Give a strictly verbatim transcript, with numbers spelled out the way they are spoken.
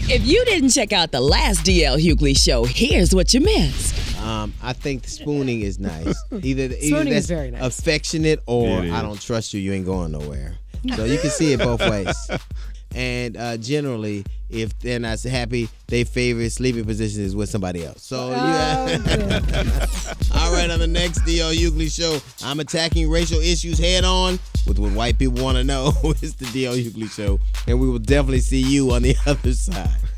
If you didn't check out the last D L Hughley show, here's what you missed. Um, I think spooning is nice. Either, either Spooning that's is very nice. affectionate or It I is. don't trust you, you ain't going nowhere. So you can see it both ways. And uh, generally, if they're not happy, their favorite sleeping position is with somebody else. So, yeah. All right, on the next D L Hughley show, I'm attacking racial issues head on with what white people want to know. It's the D L Hughley show, and we will definitely see you on the other side.